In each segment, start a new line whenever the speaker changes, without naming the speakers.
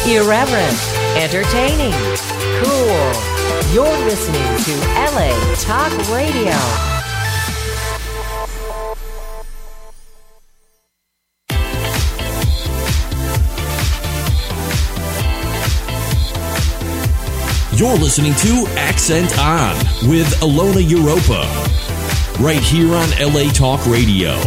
Irreverent, entertaining, cool. You're listening to LA Talk Radio.
You're listening to Accent On with Ilona Europa, right here on LA Talk Radio.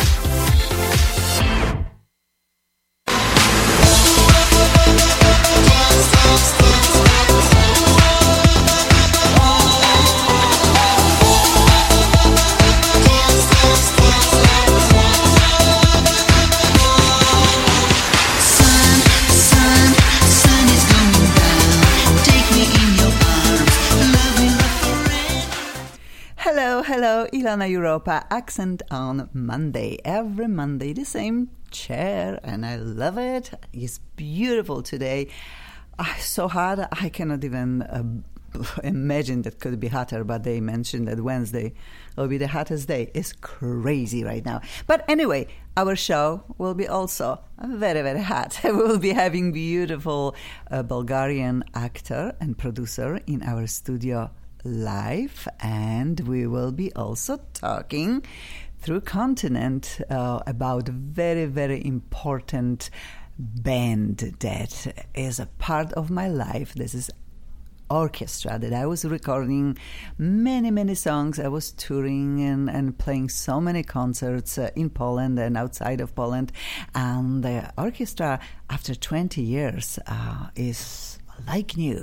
Hello, Ilona Europa, Accent on Monday. Every Monday, the same chair, and I love it. It's beautiful today. So hot, I cannot even imagine that could be hotter, but they mentioned that Wednesday will be the hottest day. It's crazy right now. But anyway, our show will be also very, very hot. We will be having beautiful Bulgarian actor and producer in our studio live, and we will be also talking through continent about very, very important band that is a part of my life. This is orchestra that I was recording many songs. I was touring and playing so many concerts in Poland and outside of Poland, and the orchestra after 20 years is like new.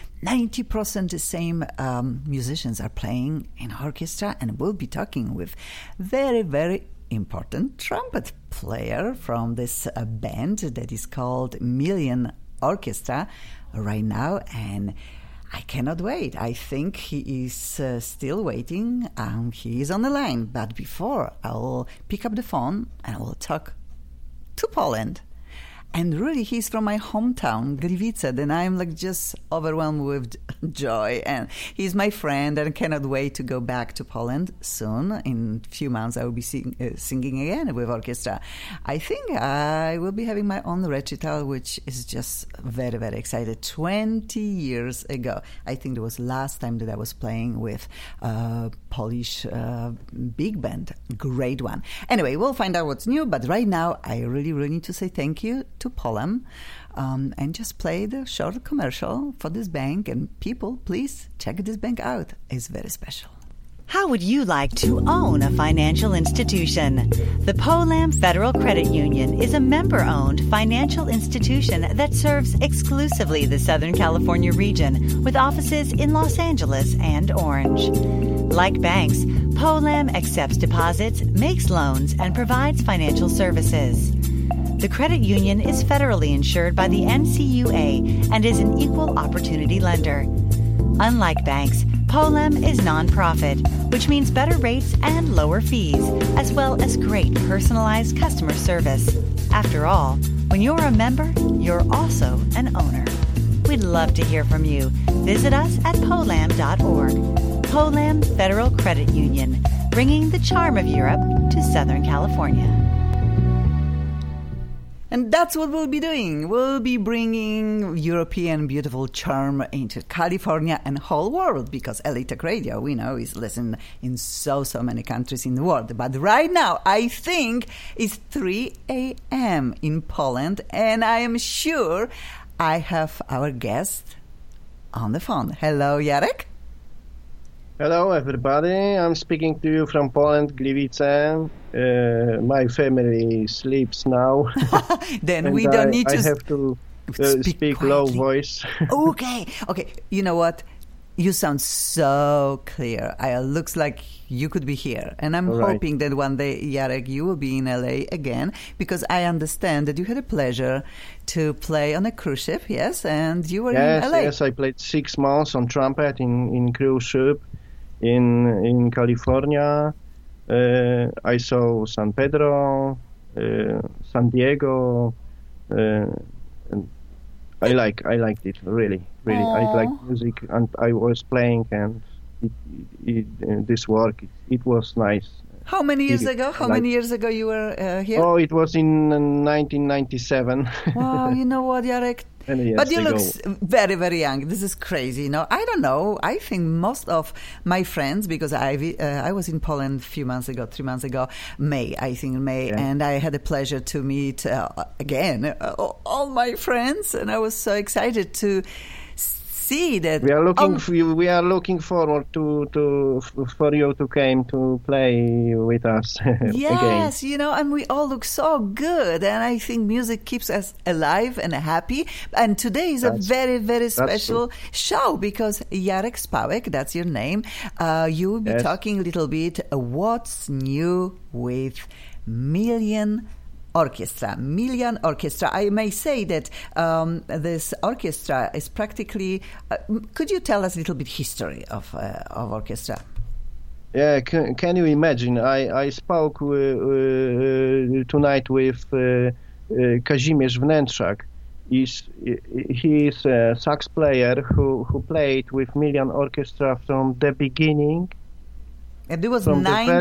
90% the same musicians are playing in orchestra, and we'll be talking with very, very important trumpet player from this band that is called Million Orchestra right now, and I cannot wait. I think he is still waiting. He is on the line, but before I'll pick up the phone and we'll talk to Poland. And really, he's from my hometown, Gliwice, and I'm like just overwhelmed with joy. And he's my friend, and I cannot wait to go back to Poland soon. In a few months, I will be singing again with orchestra. I think I will be having my own recital, which is just very, very excited. 20 years ago, I think it was last time that I was playing with Polish big band, great one. Anyway, we'll find out what's new. But right now, I really need to say thank you to Poland and just play the short commercial for this bank. And people, please check this bank out. It's very special.
How would you like to own a financial institution? The Polam Federal Credit Union is a member-owned financial institution that serves exclusively the Southern California region with offices in Los Angeles and Orange. Like banks, Polam accepts deposits, makes loans, and provides financial services. The credit union is federally insured by the NCUA and is an equal opportunity lender. Unlike banks, Polam is nonprofit, which means better rates and lower fees, as well as great personalized customer service. After all, when you're a member, you're also an owner. We'd love to hear from you. Visit us at polam.org. Polam Federal Credit Union, bringing the charm of Europe to Southern California.
And that's what we'll be doing. We'll be bringing European beautiful charm into California and whole world, because LA Talk Radio, we know, is listened in so many countries in the world. But right now, I think it's 3 a.m. in Poland, and I am sure I have our guest on the phone. Hello, Jarek.
Hello, everybody. I'm speaking to you from Poland, Gliwice. My family sleeps now.
Then we don't need to...
I have to speak low voice.
Okay. You know what? You sound so clear. It looks like you could be here. And I'm hoping that one day, Jarek, you will be in LA again, because I understand that you had a pleasure to play on a cruise ship, yes? And you were in LA.
Yes, I played 6 months on trumpet in cruise ship in California. I saw San Pedro, San Diego. And I liked it really. I like music, and I was playing, and this work, it was nice.
How many years ago? How many years ago you were here?
Oh, it was in 1997.
Wow, you know what, Jarek? But you look very, very young. This is crazy. I don't know. I think most of my friends, because I was in Poland 3 months ago, May, and I had the pleasure to meet again all my friends, and I was so excited to see that
we are looking forward for you to come to play with us
yes,
again.
And we all look so good, and I think music keeps us alive and happy. And today is a very, very special show because Jarek Spałek, that's your name, you will be talking a little bit what's new with Million Orchestra. I may say that this orchestra is practically... could you tell us a little bit history of orchestra?
Yeah, can you imagine? I spoke tonight with Kazimierz Wnętrzak. He is a sax player who played with Million Orchestra from the beginning.
And it was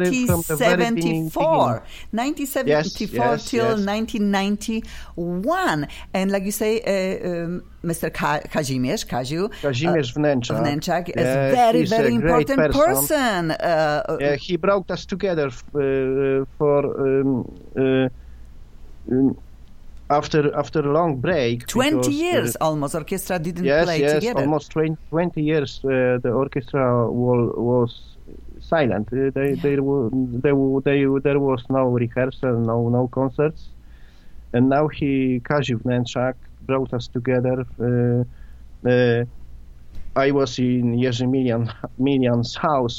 1974 till 1991. And like you say, Mr. Kazimierz Wnętrzak is a very, very important person.
He brought us together after a long break.
20 years almost, orchestra didn't play together.
Yes, almost 20 years the orchestra was silent. There was no rehearsal, no concerts, and now Kazimierz Wnętrzak brought us together. I was in Jerzy Million's house.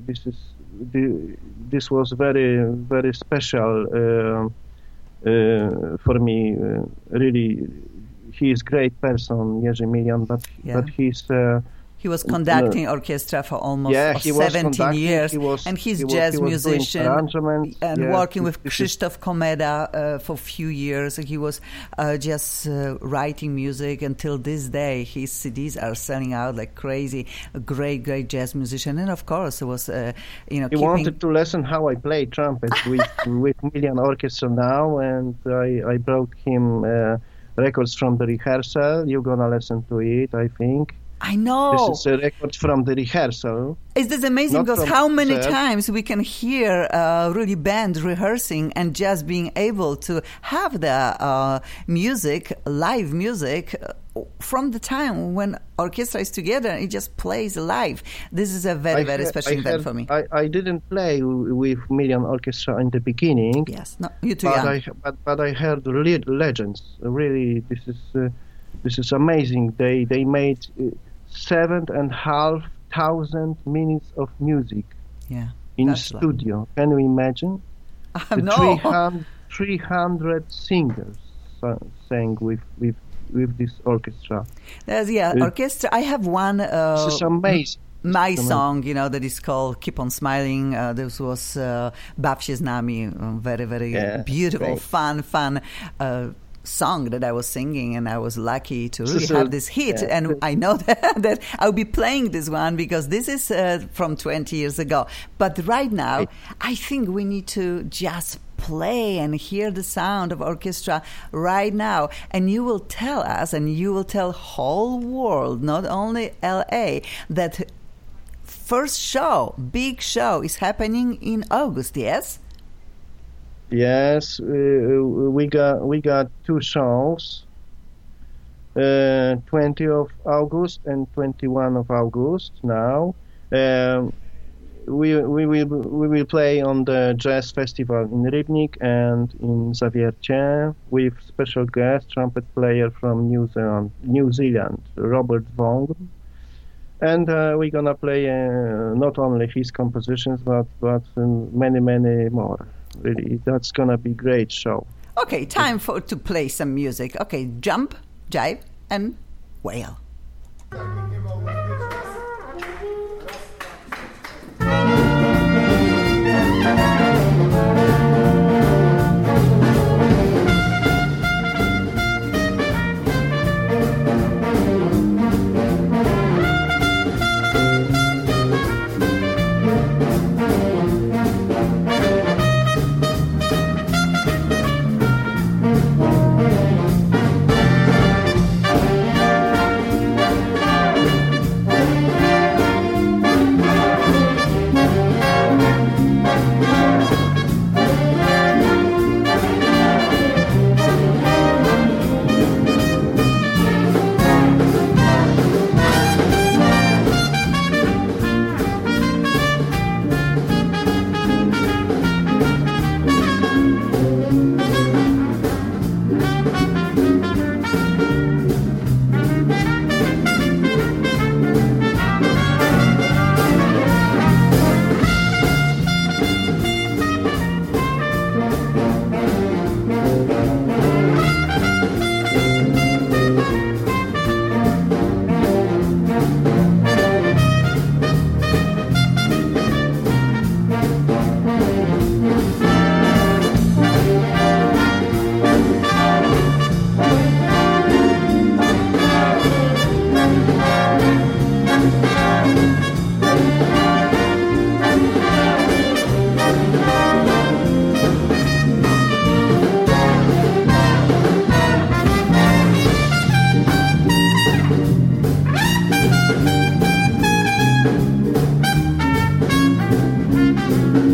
This was very, very special for me. Really, he is great person, Jerzy Million, but he's.
He was conducting orchestra for almost 17 years, and he's jazz musician and working with Krzysztof Komeda for a few years. He was just writing music until this day. His CDs are selling out like crazy. A great, great jazz musician, and of course, it was
He wanted to listen how I play trumpet with Million Orchestra now, and I brought him records from the rehearsal. You're gonna listen to it, I think.
I know.
This is a record from the rehearsal.
Is this amazing? Because how many times we can hear really band rehearsing and just being able to have the music, live music, from the time when orchestra is together, it just plays live. This is a very, very special event for me.
I didn't play with Million Orchestra in the beginning.
Yes, no, you too young.
But I heard legends. Really, this is amazing. They made 7,500 minutes of music in studio. Can you imagine?
No.
300 singers sang with this orchestra.
Orchestra. I have one.
This is amazing.
My song, that is called "Keep on Smiling." This was "Baw się z nami," very, very beautiful, fun song that I was singing, and I was lucky to really have this hit. And I know that I'll be playing this one because this is from 20 years ago. But right now, I think we need to just play and hear the sound of orchestra right now. And you will tell us, and you will tell whole world, not only LA, that first show, big show, is happening in August. Yes.
Yes, we got two shows, 20 of August and 21 of August. Now, we will play on the jazz festival in Rybnik and in Zawiercie with special guest trumpet player from New Zealand, Robert Wong. And we're gonna play not only his compositions but many more. Really, that's gonna be a great show.
Okay, time to play some music. Okay, jump, jive, and wail.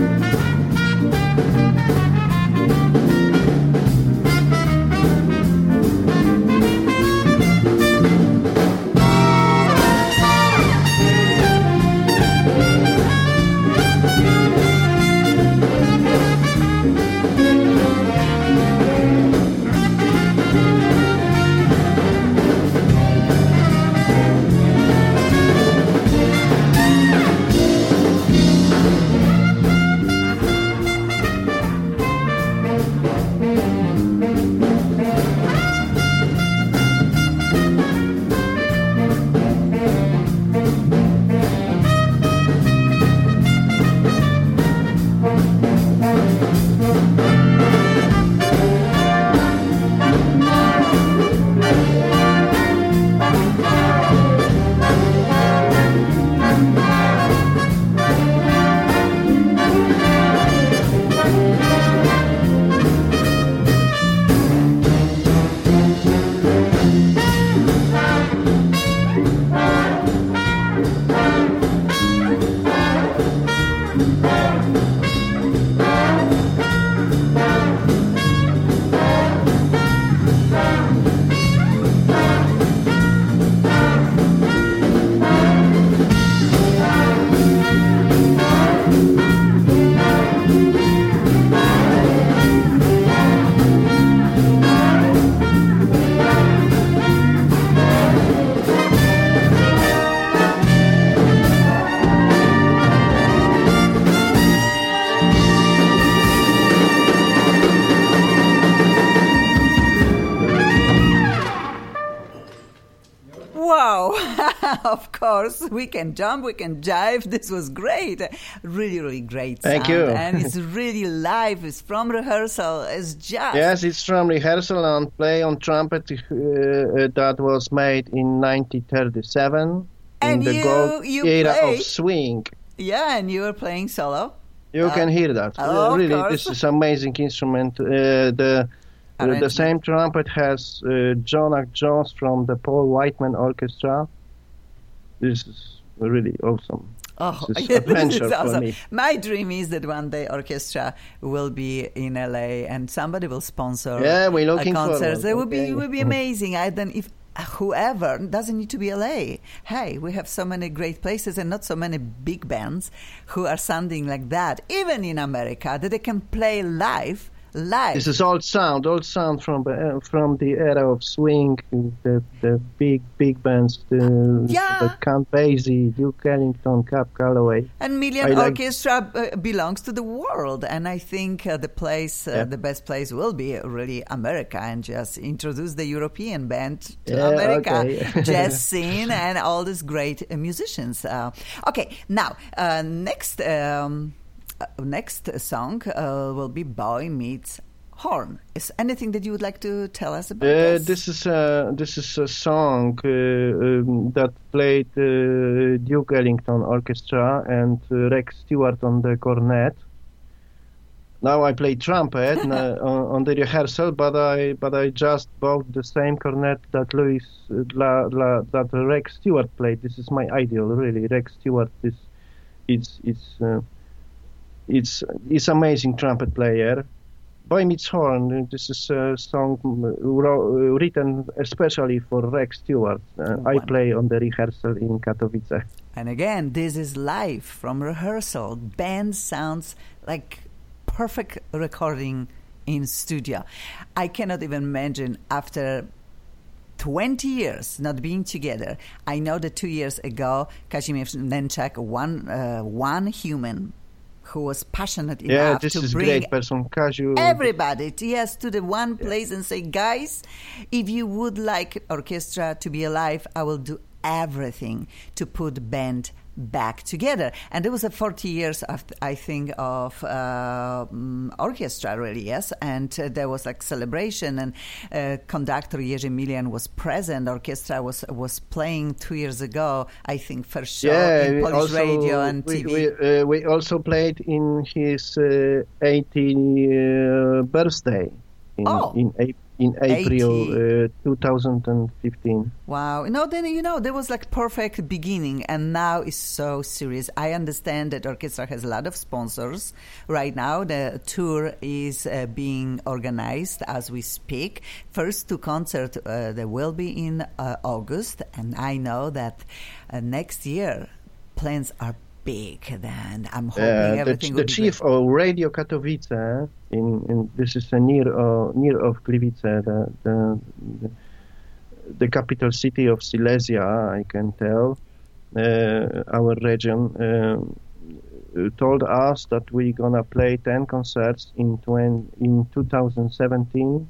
Of course, we can jump, we can jive. This was great. Really, really great sound.
Thank you.
And it's really live. It's from rehearsal. It's just...
Yes, it's from rehearsal and play on trumpet that was made in 1937
and
in the gold era
play.
Of swing.
Yeah, and you were playing solo.
You can hear that. Really, this is amazing instrument. The same trumpet has John Jones from the Paul Whiteman Orchestra. This is really awesome.
Oh,
this is adventure
awesome.
for me.
My dream is that one day orchestra will be in LA and somebody will sponsor
we're looking
concerts.
Forward.
It would be amazing. If whoever doesn't need to be LA. Hey, we have so many great places and not so many big bands who are sounding like that, even in America, that they can play live.
This is old sound from the era of swing, the big bands, the Count Basie, Duke Ellington, Cab Calloway.
And Million Orchestra belongs to the world, and I think the best place will be really America, and just introduce the European band to America, jazz scene, and all these great musicians. Okay, now next song will be Boy Meets Horn. Is anything that you would like to tell us about this?
This is a song that played Duke Ellington Orchestra and Rex Stewart on the cornet. Now I play trumpet on the rehearsal, but I just bought the same cornet that that Rex Stewart played. This is my idol, really. Rex Stewart is amazing trumpet player. Boy Meets Horn, this is a song written especially for Rex Stewart. I play on the rehearsal in Katowice.
And again, this is live from rehearsal. Band sounds like perfect recording in studio. I cannot even imagine after 20 years not being together. I know that 2 years ago, Kazimierz Nęczak, one human who was passionate enough to bring
great person,
everybody to the one place and say, guys, if you would like orchestra to be alive, I will do everything to put band back together. And there was a 40 years of, I think, of orchestra, really, yes. And there was like celebration, and conductor Jerzy Milian was present. Orchestra was playing 2 years ago, I think, first show in Polish radio and TV.
We also played in his 80th birthday. in April 2015.
Wow. There was like perfect beginning, and now it's so serious. I understand that orchestra has a lot of sponsors right now. The tour is being organized as we speak. First two concerts, they will be in August, and I know that next year plans are big. Then I'm hoping everything will
the
be
chief
great.
of Radio Katowice in this is near of Gliwice, the capital city of Silesia, I can tell, our region, told us that we're gonna play 10 concerts in 2017.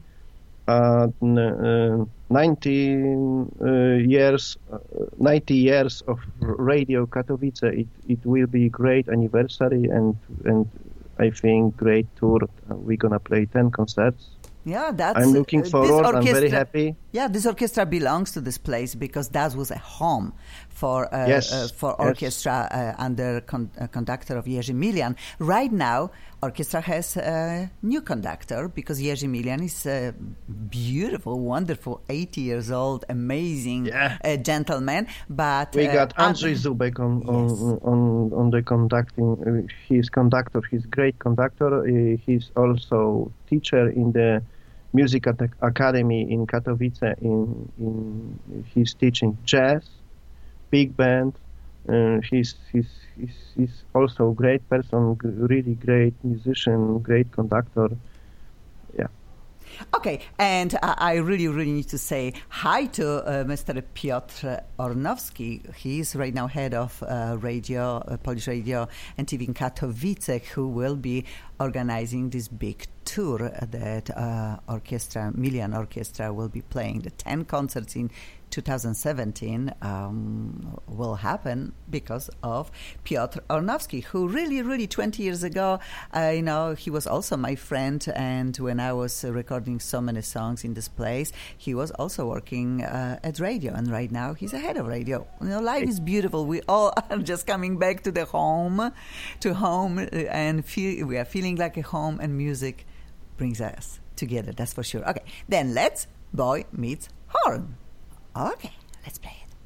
90 years of Radio Katowice. It will be great anniversary, and I think great tour. We're gonna play 10 concerts.
Yeah,
I'm looking forward. I'm very happy.
Yeah, this orchestra belongs to this place because that was a home for orchestra under conductor of Jerzy Milian. Right now, orchestra has a new conductor because Jerzy Milian is a beautiful, wonderful, 80 years old, amazing gentleman. But
we got Andrzej Zubek on the conducting. He's conductor. He's great conductor. He's also teacher in the Music Academy in Katowice. He's teaching jazz, big band. He's also a great person, really great musician, great conductor. Yeah.
Okay, and I really, really need to say hi to Mr. Piotr Ornowski. He is right now head of Polish radio and TV in Katowice, who will be organizing this big tour that Milian Orchestra will be playing. The 10 concerts in 2017 will happen because of Piotr Ornowski, who really 20 years ago, he was also my friend, and when I was recording so many songs in this place, he was also working at radio, and right now he's a head of radio. Life is beautiful. We all are just coming back to home, and we are feeling like a home, and music brings us together, that's for sure. Okay, then let's Boy Meets Horn. Okay, let's play it.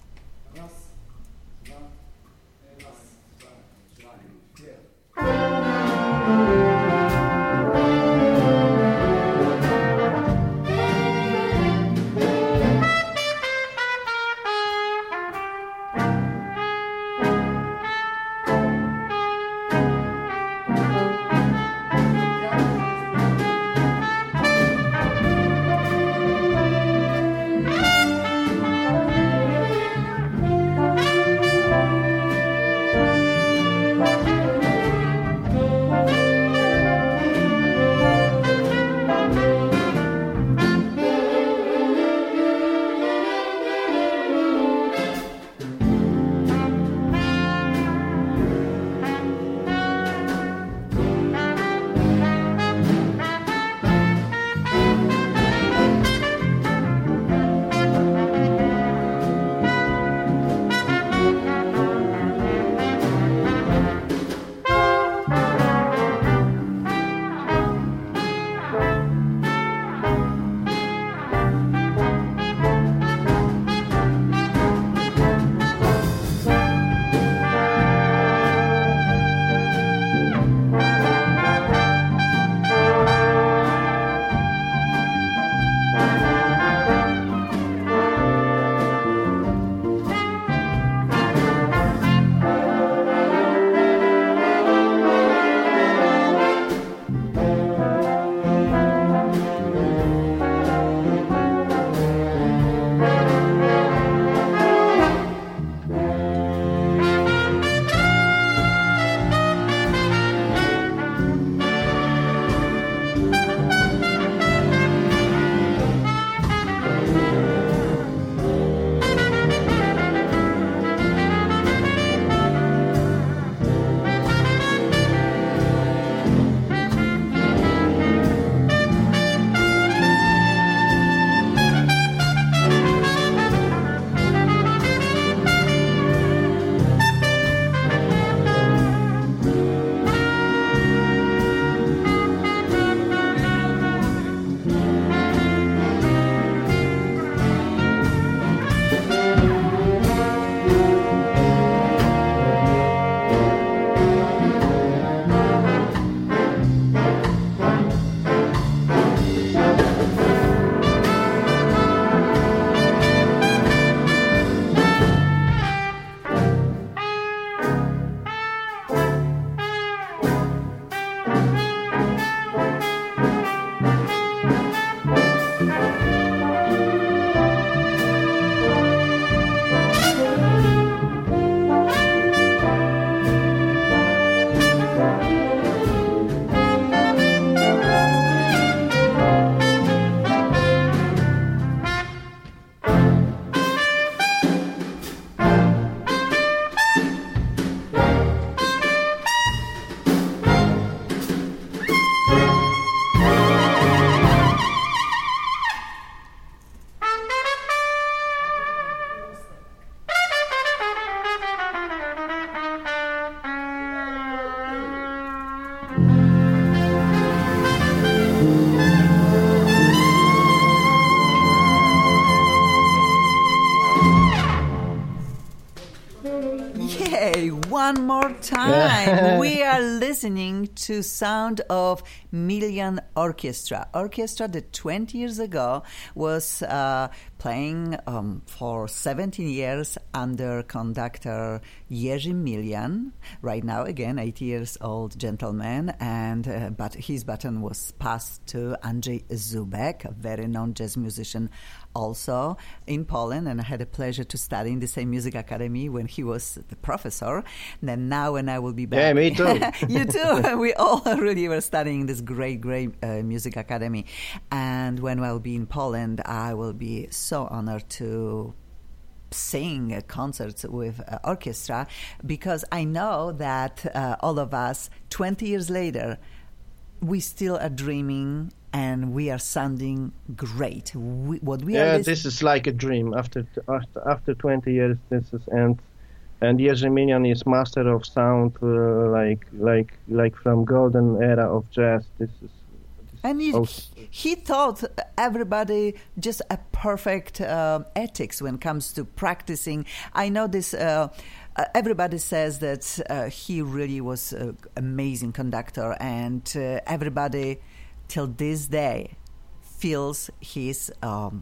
time. We are listening to sound of Million Orchestra. Orchestra that 20 years ago was playing for 17 years under conductor Jerzy Milian. Right now, again, 80 years old gentleman, and but his baton was passed to Andrzej Zubek, a very known jazz musician also in Poland, and I had the pleasure to study in the same music academy when he was the professor. And then now when I will be back.
Yeah, me too.
You too. We all really were studying this great music academy. And when I will be in Poland, I will be so honored to sing concerts with orchestra, because I know that all of us, 20 years later, we still are dreaming and we are sounding great.
This is like a dream. After 20 years, this is and Jerzy Milian is master of sound, like from golden era of jazz.
And he taught everybody just a perfect ethics when it comes to practicing. I know this. Everybody says that he really was an amazing conductor, and everybody till this day feels his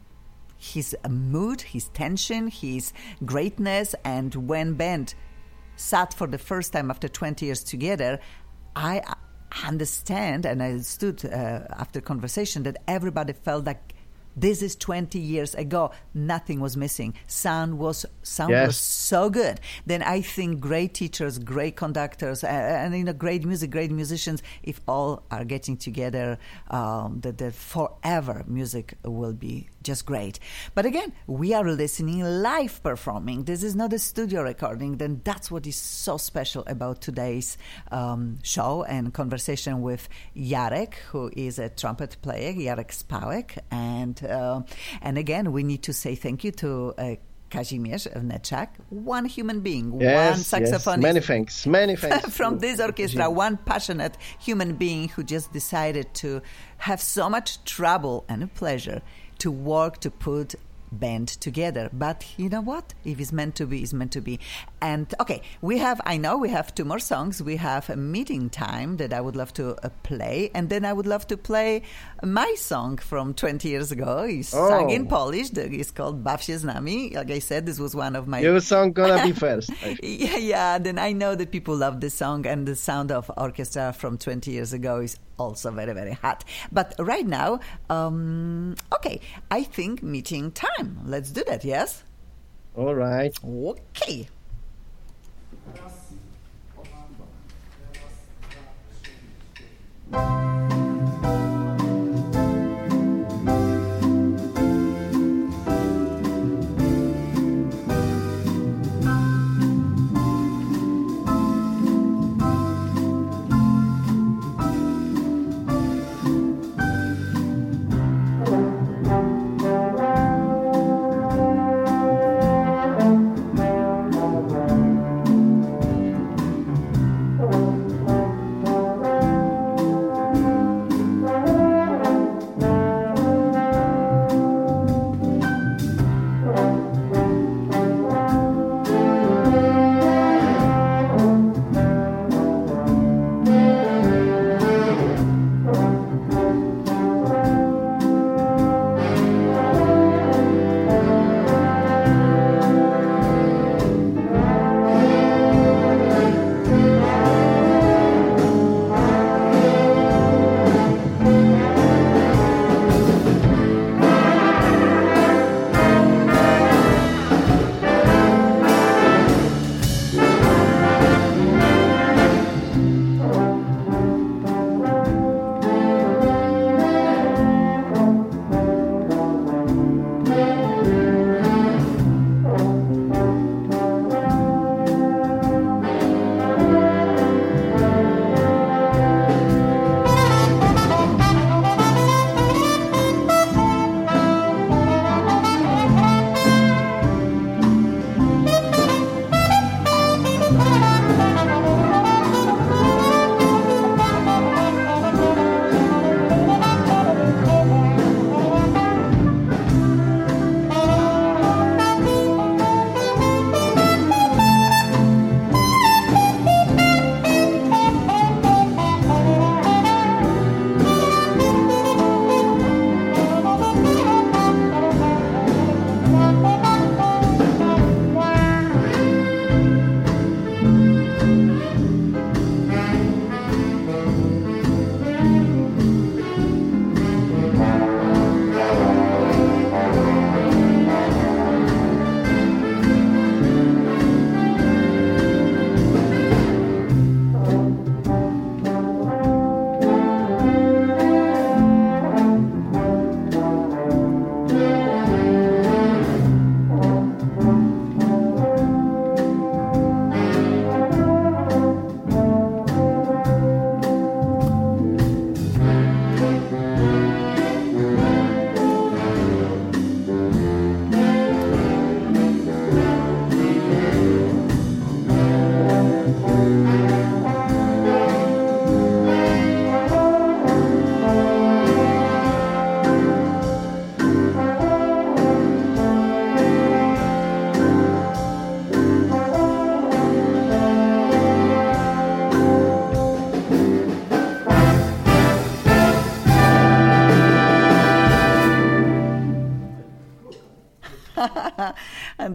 mood, his tension, his greatness. And when band sat for the first time after 20 years together, I understand, and I stood after conversation, that everybody felt like this is 20 years ago. Nothing was missing. Sound was so good. Then I think great teachers, great conductors, and great music, great musicians, if all are getting together, that forever music will be just great. But again, we are listening live performing. This is not a studio recording. Then that's what is so special about today's show and conversation with Jarek, who is a trumpet player, Jarek Spałek. And again, we need to say thank you to Kazimierz Wneczak, one human being, one saxophonist.
Yes. Many thanks.
From this orchestra, one passionate human being who just decided to have so much trouble and pleasure to work to put band together. But you know what? If it's meant to be, it's meant to be. And okay, I know we have two more songs. We have a meeting time that I would love to play, and then I would love to play my song from 20 years ago. It's sung in Polish. It's called Baw się z nami. Like I said, this was one of my...
Your song gonna be first.
Yeah. Then I know that people love this song, and the sound of orchestra from 20 years ago is also very, very hot. But right now, okay, I think meeting time. Let's do that, yes?
All right.
Okay.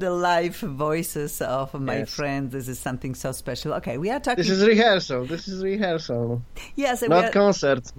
the live voices of my
Yes.
friends. This is something so special. Okay, we are talking.
This is rehearsal.
Yes,
Not concert.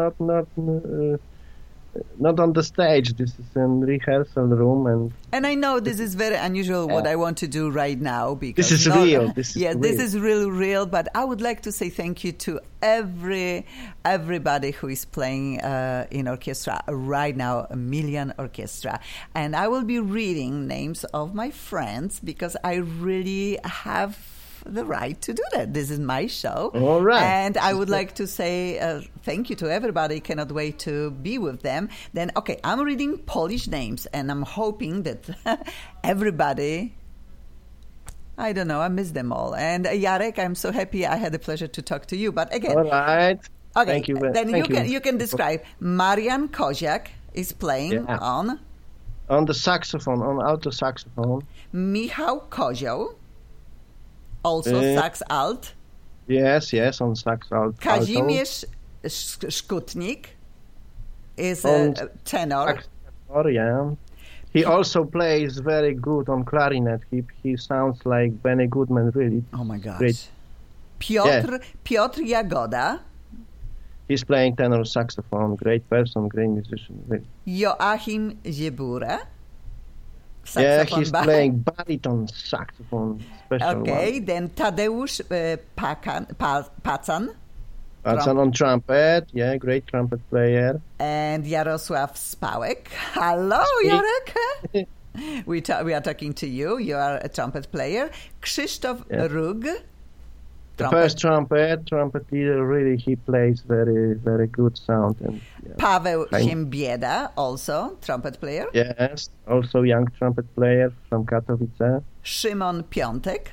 Not on the stage. This is a rehearsal room,
and I know this is very unusual what I want to do right now because
This is real. This is
this
real.
is real. But I would like to say thank you to everybody who is playing in orchestra right now, a Million Orchestra, and I will be reading names of my friends because I really have the right to do that. This is my show.
All right.
And I would like to say thank you to everybody. Cannot wait to be with them. Then, okay, I'm reading Polish names, and I'm hoping that everybody, I don't know, I miss them all. And Jarek, I'm so happy I had the pleasure to talk to you. But again,
all right.
okay,
Thank you.
then
Thank
you can describe. Marian Koziak is playing on
the saxophone, on alto saxophone.
Michał Kozioł, also sax alt.
Yes, on sax alto.
Kazimierz Szkutnik is a tenor.
Yeah. He also plays very good on clarinet. He sounds like Benny Goodman, really.
Oh my gosh.
Great.
Piotr Jagoda.
He's playing tenor saxophone. Great person, great musician. Really.
Joachim Ziebura.
Yeah, he's playing baritone saxophone. Special
Okay,
one.
then Tadeusz Pacan.
That's on trumpet. Yeah, great trumpet player.
And Jarosław Spałek. Hello, Jarek. We are talking to you. You are a trumpet player. Krzysztof Rug.
The first trumpet leader, really, he plays very, very good sound. And
Paweł Ziembieda, also trumpet player.
Yes, also young trumpet player from Katowice.
Szymon Piątek.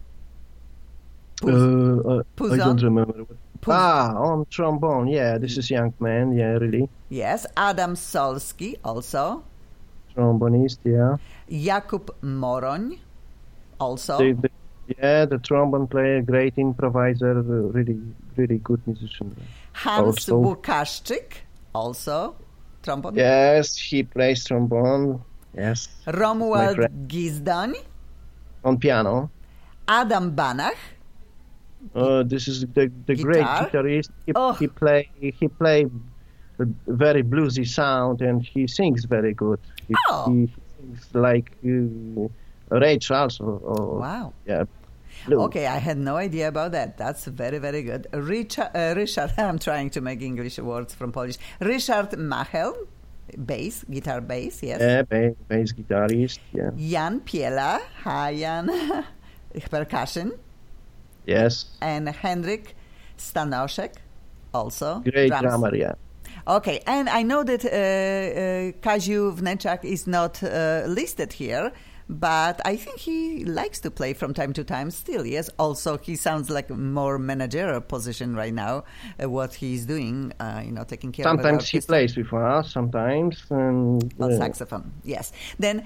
I don't remember. On trombone. Yeah, this is young man. Yeah, really.
Yes, Adam Solski, also.
Trombonist, yeah.
Jakub Moroń, also.
The trombone player, great improviser, really, really good musician.
Hans Łukaszczyk, also trombone.
Yes, he plays trombone. Yes.
Romuald Gizdoń.
On piano.
Adam Banach.
This is the great guitarist. He play a very bluesy sound, and he sings very good. He sings like Ray Charles.
Wow.
Yeah. Blue.
Okay, I had no idea about that. That's very, very good. Richard, I'm trying to make English words from Polish. Ryszard Machel, guitar bass, yes.
Yeah, bass guitarist, yeah.
Jan Piela, hi Jan, percussion.
Yes.
And Henryk Stanoszek, also.
Great drummer, yeah.
Okay, and I know that Kaziu Wnęczak is not listed here, but I think he likes to play from time to time still, yes? Also, he sounds like a more managerial position right now, what he's doing, taking care of the orchestra.
Sometimes he plays with us, sometimes. And,
saxophone, yes. Then,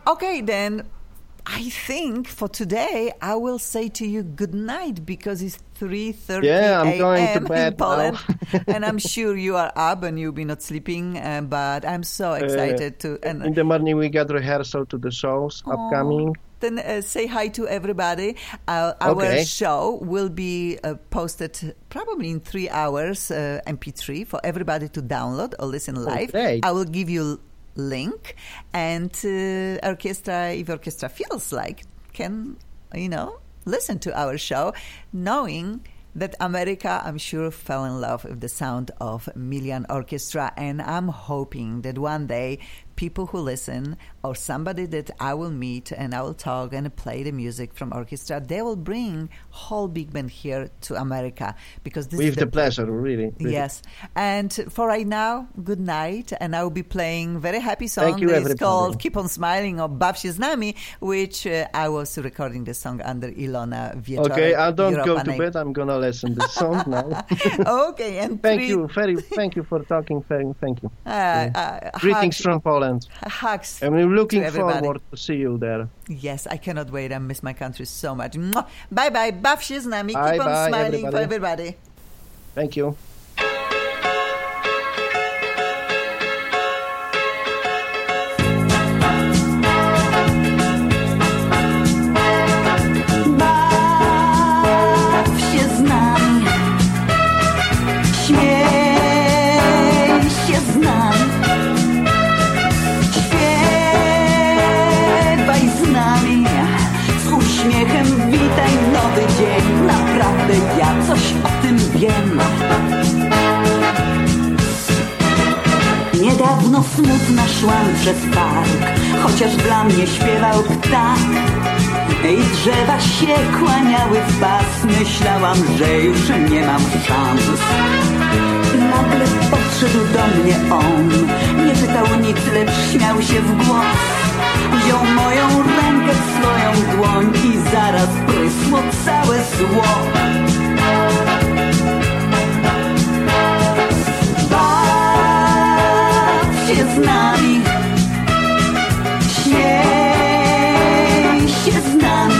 I think for today I will say to you good night because it's 3:30
I'm going to
a.m.
bed
in Poland,
now.
and I'm sure you are up and you'll be not sleeping. But I'm so excited to. And
in the morning we got rehearsal to the shows upcoming.
Then say hi to everybody. Our show will be posted probably in 3 hours, MP3 for everybody to download or listen live.
Okay.
I will give you link, and if orchestra feels like, can listen to our show, knowing that America, I'm sure, fell in love with the sound of Million Orchestra, and I'm hoping that one day people who listen or somebody that I will meet and I will talk and play the music from orchestra, they will bring whole big band here to America because this
is the pleasure, really.
Yes. And for right now, good night, and I will be playing very happy song.
Thank you,
It's
everybody.
called Keep on Smiling or Baw się z nami, which I was recording the song under Ilona Wieczorek.
Okay, I don't
Europa
go to
name.
bed. I'm gonna listen to the song now.
Okay, and
thank you for talking. Thank you. Greetings from Poland.
Hugs.
I'm looking
everybody.
forward to see you there.
Yes, I cannot wait. I miss my country so much. Bye bye. Baw się z nami.
Bye,
Keep on
bye,
smiling for everybody.
Thank you.
Niedawno smutna szłam przez park, chociaż dla mnie śpiewał ptak. I drzewa się kłaniały w pas, myślałam, że już nie mam szans. Nagle podszedł do mnie on, nie pytał nic, lecz śmiał się w głos. Wziął moją rękę w swoją dłoń i zaraz prysło całe zło. Baw się z nami, śmiej się z nami,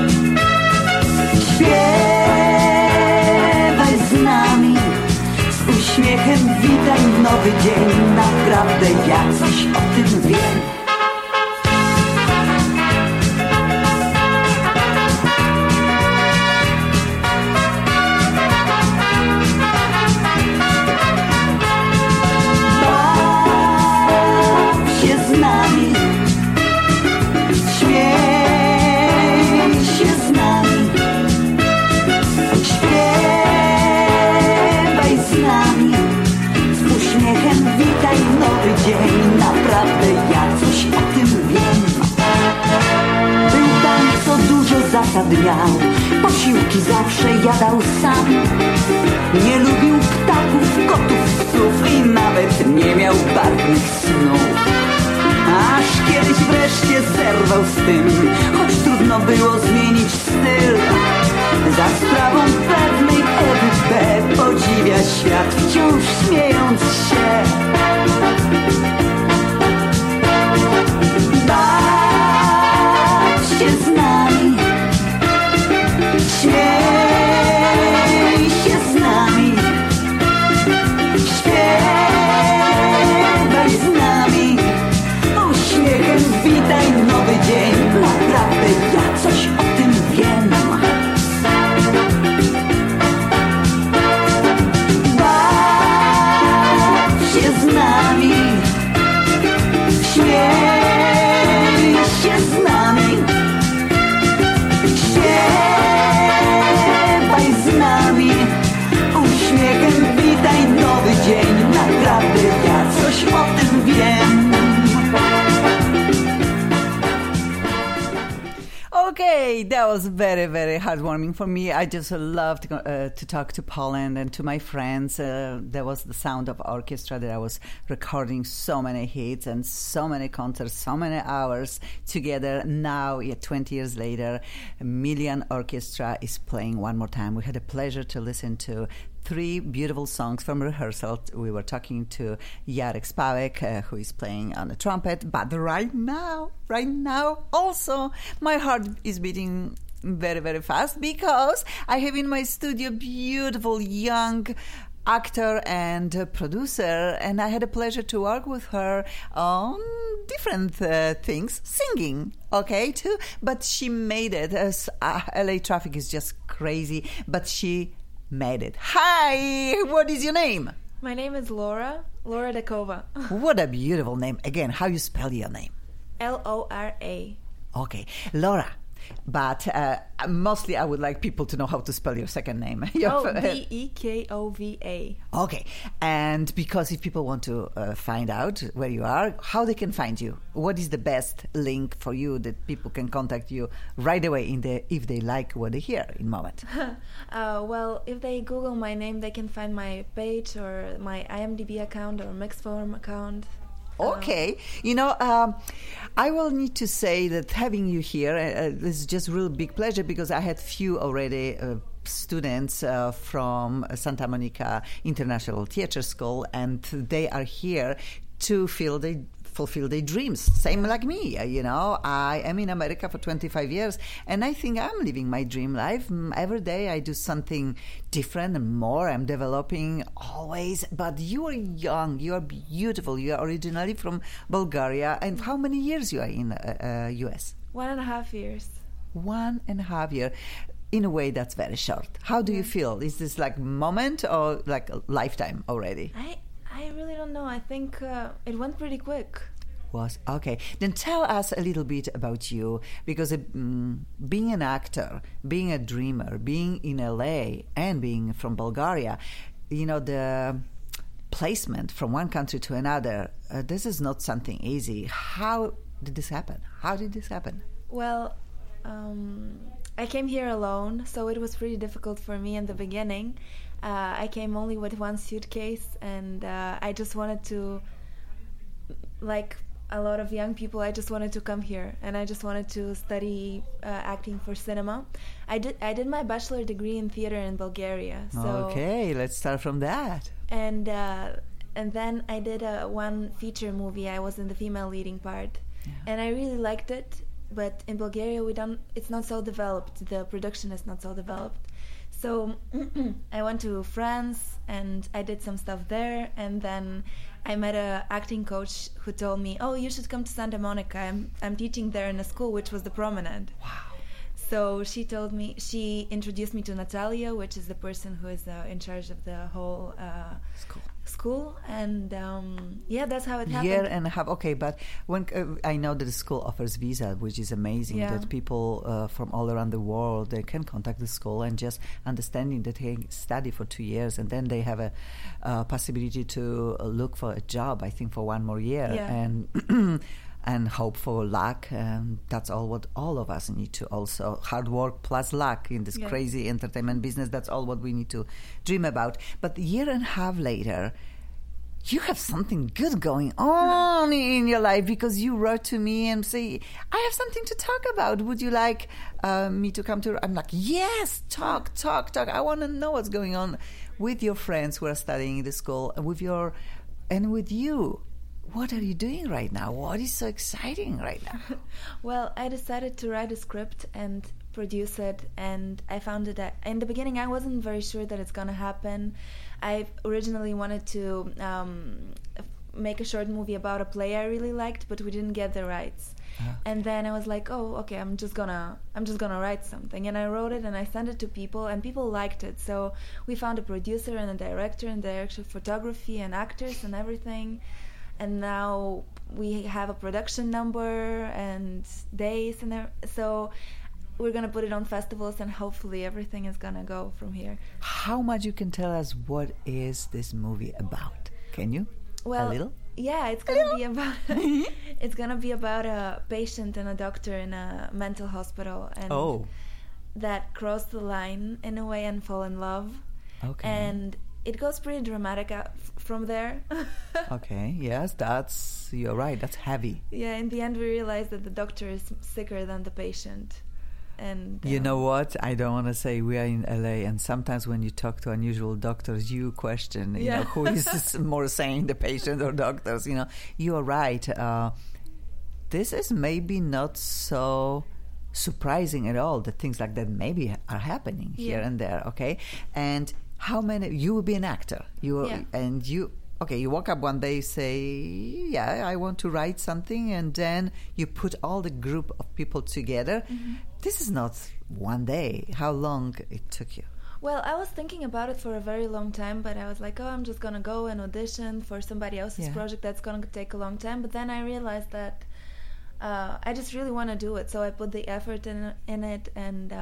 śpiewaj z nami. Z uśmiechem witaj nowy dzień, naprawdę ja coś o tym wiem. Dzień, naprawdę ja coś o tym wiem. Był pan, co dużo zasad miał, posiłki zawsze jadał sam. Nie lubił ptaków, kotów, psów i nawet nie miał barwnych snów. Aż kiedyś wreszcie zerwał z tym, choć trudno było zmienić styl. Za sprawą pewnej Ewy B. podziwia świat, wciąż śmiejąc się. Baw się z nami, śmiej się z nami, śpiewaj z nami, uśmiechem witaj nowy dzień, naprawdę ja coś o tym wiem. Baw się z nami, śmiej się z nami, śpiewaj z nami, uśmiechem witaj nowy dzień, naprawdę ja coś o tym wiem.
Okay, that was very, very heartwarming for me. I just loved to talk to Poland and to my friends. That was the sound of orchestra that I was recording so many hits and so many concerts, so many hours together. Now, 20 years later, Milian Orchestra is playing one more time. We had a pleasure to listen to 3 beautiful songs from rehearsal. We were talking to Jarek Spawek, who is playing on the trumpet. But right now, also, my heart is beating very, very fast because I have in my studio beautiful young actor and producer, and I had a pleasure to work with her on different things, singing, okay, too. But she made it. LA traffic is just crazy, but she made it. Hi, what is your name?
My name is Laura Dekova.
What a beautiful name. Again, how you spell your name?
Lora.
Okay, Laura. But mostly I would like people to know how to spell your second name.
Dekova.
Okay, and because if people want to find out where you are, how they can find you? What is the best link for you that people can contact you right away if they like what they hear in a moment?
Well, if they Google my name, they can find my page or my IMDb account or Mixform account.
Okay. I will need to say that having you here, this is just a real big pleasure because I had few already students from Santa Monica International Theatre School, and they are here to fulfill their dreams, same like me. I am in America for 25 years, and I think I'm living my dream life. Every day I do something different and more. I'm developing always. But you are young, you are beautiful, you are originally from Bulgaria. And how many years you are in US?
1.5 years.
1.5 years. In a way, that's very short. How do you feel? Is this like moment or like a lifetime already?
I really don't know. I think it went pretty quick.
Was okay. Then tell us a little bit about you, because being an actor, being a dreamer, being in LA, and being from Bulgaria, the placement from one country to another, this is not something easy. How did this happen?
Well, I came here alone, so it was pretty difficult for me in the beginning. I came only with one suitcase, and I just wanted to, like a lot of young people, I just wanted to come here, and I just wanted to study acting for cinema. I did my bachelor degree in theater in Bulgaria. So,
okay, let's start from that.
And then I did one feature movie. I was in the female leading part, and I really liked it. But in Bulgaria, it's not so developed. The production is not so developed. So I went to France and I did some stuff there, and then I met an acting coach who told me, "Oh, you should come to Santa Monica. I'm teaching there in a school," which was the Promenade.
Wow.
So she introduced me to Natalia, which is the person who is in charge of the whole school, and that's how it happened.
Year and a half, okay. But when I know that the school offers visa, which is amazing.
Yeah.
That people from all around the world, they can contact the school, and just understanding that they study for 2 years, and then they have a possibility to look for a job. I think for 1 more year, and hope for luck. That's what all of us need to also. Hard work plus luck in this crazy entertainment business. That's all what we need to dream about. But a year and a half later, you have something good going on in your life, because you wrote to me and say, I have something to talk about. Would you like me to come to... I'm like, yes, talk. I want to know what's going on with your friends who are studying in the school, and with you. What are you doing right now? What is so exciting right now?
Well, I decided to write a script and produce it, and I found it that in the beginning I wasn't very sure that it's gonna happen. I originally wanted to make a short movie about a play I really liked, but we didn't get the rights. And then I was like, oh, okay, I'm just gonna write something, and I wrote it and I sent it to people, and people liked it. So we found a producer and a director and director of photography and actors and everything. And now we have a production number and days, and so we're going to put it on festivals, and hopefully everything is going to go from here.
How much you can tell us what is this movie about? Can you?
Well,
a little?
Yeah, it's going to be about it's going to be about a patient and a doctor in a mental hospital, and that cross the line in a way and fall in love.
Okay.
And it goes pretty dramatic from there.
Okay, yes, you're right, that's heavy.
Yeah, in the end we realized that the doctor is sicker than the patient. And
you know what? I don't want to say we are in LA, and sometimes when you talk to unusual doctors, you question, you know, who is more sane, the patient or doctors, you know. You are right. This is maybe not so surprising at all, that things like that maybe are happening here and there, okay? And how many? You will be an actor. You woke up one day, say, I want to write something, and then you put all the group of people together. Mm-hmm. This is not one day. How long it took you?
Well, I was thinking about it for a very long time, but I was like, I'm just gonna go and audition for somebody else's project that's gonna take a long time. But then I realized that I just really want to do it, so I put the effort in it, and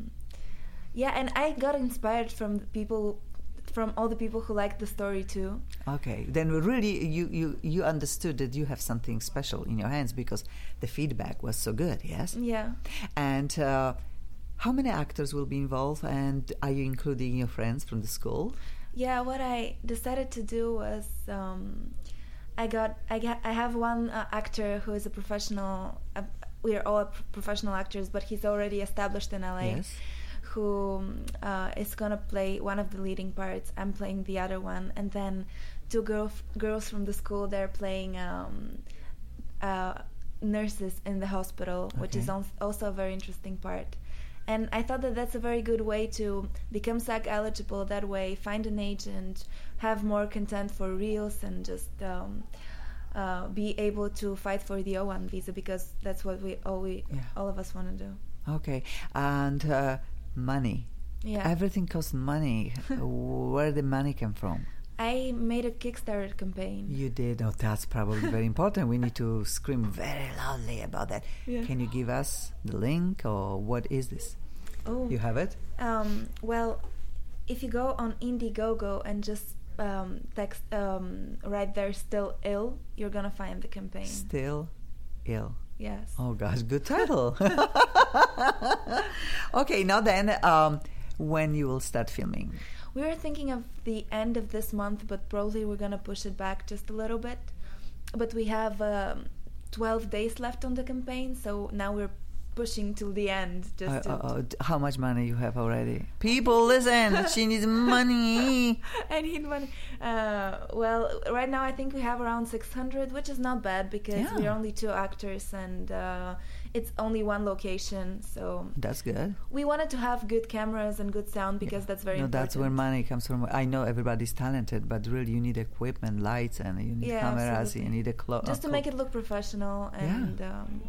and I got inspired from all the people who liked the story too. Okay,
then really you understood that you have something special in your hands, because the feedback was so good. Yes.
Yeah.
And how many actors will be involved, and are you including your friends from the school?
Yeah, what I decided to do was I have one actor who is a professional. We are all professional actors, but he's already established in LA.
Yes.
Who is gonna play one of the leading parts. I'm playing the other one, and then two girls from the school, they're playing nurses in the hospital, which is also a very interesting part. And I thought that that's a very good way to become SAG eligible. That way, find an agent, have more content for reels, and just be able to fight for the O1 visa, because that's what all of us want to do.
Okay, and money.
Yeah.
Everything costs money. Where the money come from?
I made a Kickstarter campaign.
You did? Oh, that's probably very important. We need to scream very loudly about that. Yeah. Can you give us the link, or what is this?
Oh.
You have it?
Well, if you go on Indiegogo and just text right there, still ill, you're gonna find the campaign.
Still ill.
Yes.
Oh gosh, good title. Okay, now then, when you will start filming?
We were thinking of the end of this month, but probably we're gonna push it back just a little bit. But we have 12 days left on the campaign, so now we're pushing till the end. Just
how much money you have already? People, listen, she needs money.
I need money. Well, right now I think we have around 600, which is not bad because we're only 2 actors and it's only one location. So
that's good.
We wanted to have good cameras and good sound because that's very important.
That's where money comes from. I know everybody's talented, but really you need equipment, lights, and you need cameras.
Absolutely.
You need a
just to make it look professional and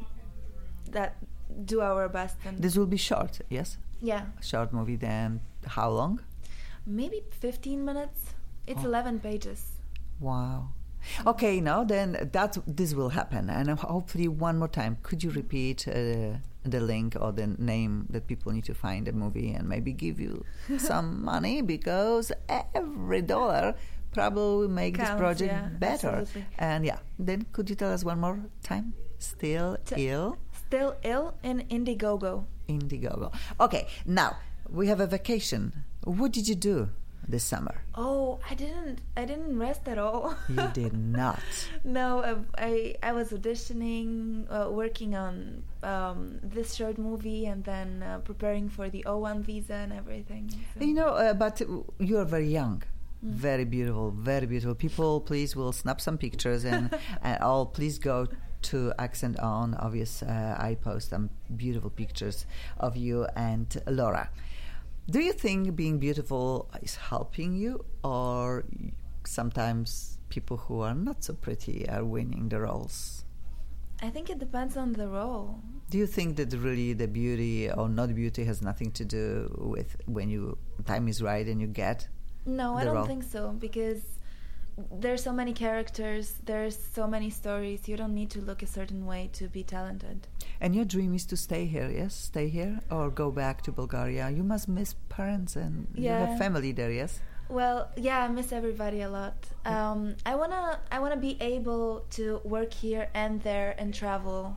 that do our best. And
this will be short, yes?
Yeah.
Short movie. Then how long?
Maybe 15 minutes. It's 11 pages.
Wow. Okay, now then this will happen, and hopefully one more time. Could you repeat the link or the name that people need to find the movie and maybe give you some money, because every dollar probably will make this project better.
Absolutely.
And then could you tell us one more time? Still ill.
Still ill in Indiegogo.
Indiegogo. Okay, now we have a vacation. What did you do this summer?
Oh, I didn't rest at all.
You did not.
No, I was auditioning, working on this short movie, and then preparing for the O1 visa and everything. So.
But you are very young. Very beautiful, very beautiful. People, please, will snap some pictures and please go to Accent On. Obvious, I post some beautiful pictures of you and Laura. Do you think being beautiful is helping you, or sometimes people who are not so pretty are winning the roles?
I think it depends on the role.
Do you think that really the beauty or not beauty has nothing to do with when time is right and you get
No, I
the
don't
role?
think so, because there's so many characters, there's so many stories. You don't need to look a certain way to be talented.
And your dream is to stay here, yes? Stay here or go back to Bulgaria? You must miss parents and you have family there, yes?
Well, I miss everybody a lot. I wanna be able to work here and there and travel.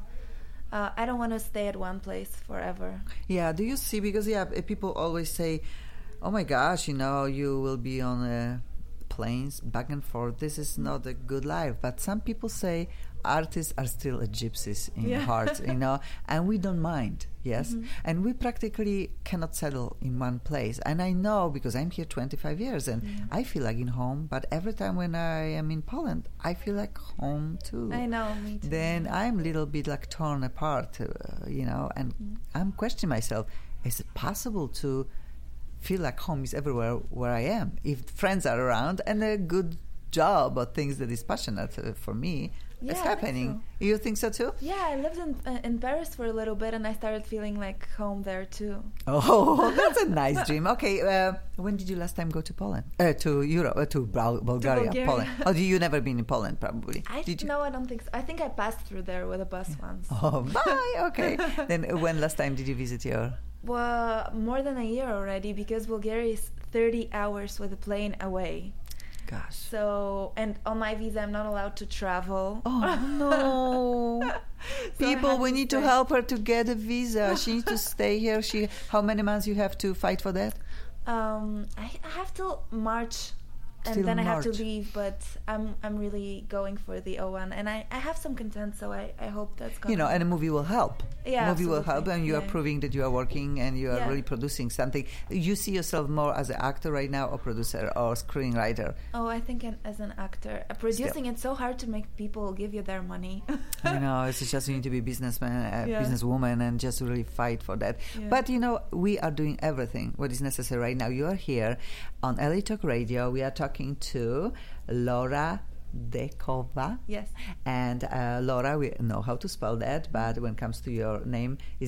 I don't want to stay at one place forever.
Yeah, do you see? Because people always say, "Oh my gosh, you will be on planes back and forth. This is not a good life." But some people say artists are still gypsies in heart, and we don't mind, yes? Mm-hmm. And we practically cannot settle in one place. And I know, because I'm here 25 years, and I feel like in home, but every time when I am in Poland, I feel like home too.
I know, me too.
Then I'm a little bit like torn apart, and I'm questioning myself, is it possible to feel like home is everywhere where I am? If friends are around and a good job or things that is passionate for me, it's happening. So. You think so too? Yeah,
I lived in Paris for a little bit, and I started feeling like home there too.
Oh, that's a nice dream. Okay, when did you last time go to Poland? To Europe, to Bulgaria, Poland. Oh, you never been in Poland, probably?
No, I don't think so. I think I passed through there with a bus once.
Oh, bye. Okay. Then when last time did you visit your?
Well, more than a year already, because Bulgaria is 30 hours with a plane away.
Gosh.
So, and on my visa, I'm not allowed to travel.
Oh, no. People, we need to help her to get a visa. She needs to stay here. How many months you have to fight for that?
I have till March. And then I have to leave, but I'm really going for the O1, and I have some content, so I hope that's going to...
and the movie will help.
Yeah,
movie will help, and you are proving that you are working and you are really producing something. You see yourself more as an actor right now, or producer, or screenwriter?
Oh, I think as an actor. Producing, it's so hard to make people give you their money.
It's just you need to be a businessman, businesswoman, and just really fight for that. Yeah. But, we are doing everything, what is necessary right now. You are here on LA Talk Radio. We are talking to Laura Dekova.
Yes.
And Laura, we know how to spell that, but when it comes to your name, it's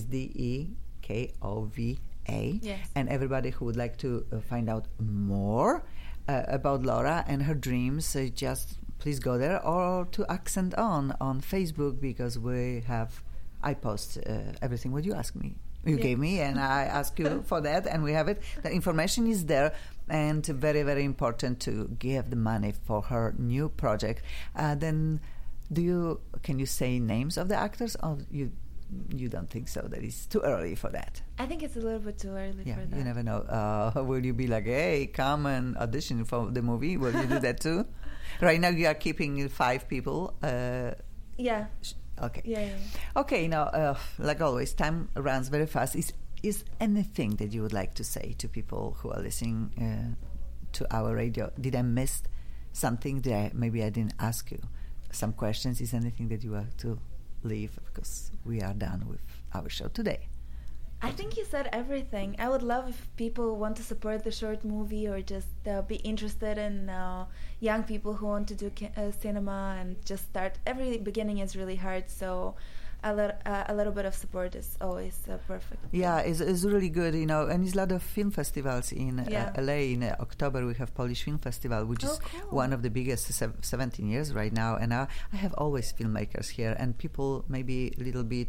Dekova.
Yes.
And everybody who would like to find out more about Laura and her dreams, just please go there, or to Accent On Facebook, because I post everything what you ask me you gave me, and I asked you for that, and we have it. The information is there, and very, very important to give the money for her new project. Then, can you say names of the actors, or you don't think so? That is too early for that.
I think it's a little bit too early for that.
You never know. Will you be like, hey, come and audition for the movie? Will you do that too? Right now you are keeping 5 people.
Yeah.
Okay.
Yeah.
Okay, now, like always, time runs very fast. Is anything that you would like to say to people who are listening to our radio? Did I miss something? Maybe I didn't ask you some questions? Is anything that you want to leave, because we are done with our show today?
I think you said everything. I would love if people want to support the short movie, or just be interested in young people who want to do cinema and just start. Every beginning is really hard, so a little bit of support is always perfect.
Yeah, it's really good, and there's a lot of film festivals in LA. In October we have Polish Film Festival, which is one of the biggest, 17 years right now, and I have always filmmakers here, and people maybe a little bit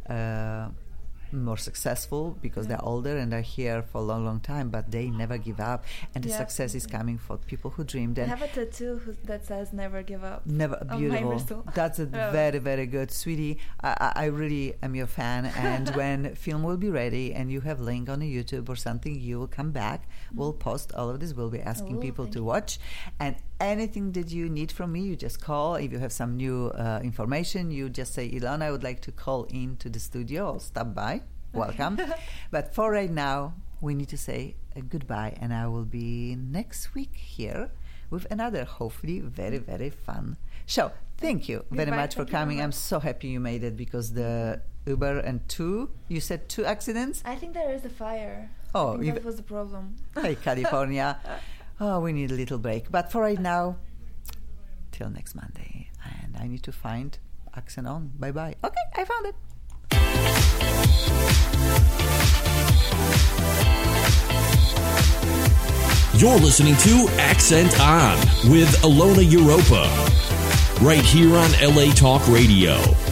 more successful because they're older and are here for a long time, but they never give up, and the success is coming for people who dreamed. And
I have a tattoo that says "Never give up."
Never, beautiful. That's a very, very good, sweetie. I really am your fan, and when film will be ready and you have link on YouTube or something, you will come back. We'll post all of this. We'll be asking people to watch, and anything that you need from me, you just call. If you have some new information, you just say, Ilona, I would like to call in to the studio or stop by. Welcome. But for right now, we need to say goodbye, and I will be next week here with another, hopefully, very, very fun show. Thank you very much for coming. I'm so happy you made it, because the Uber and you said 2 accidents?
I think there is a fire.
Oh,
I think that was the problem.
Hey, California. We need a little break. But for right now, till next Monday. And I need to find Accent On. Bye-bye. Okay, I found it.
You're listening to Accent On with Ilona Europa, right here on LA Talk Radio.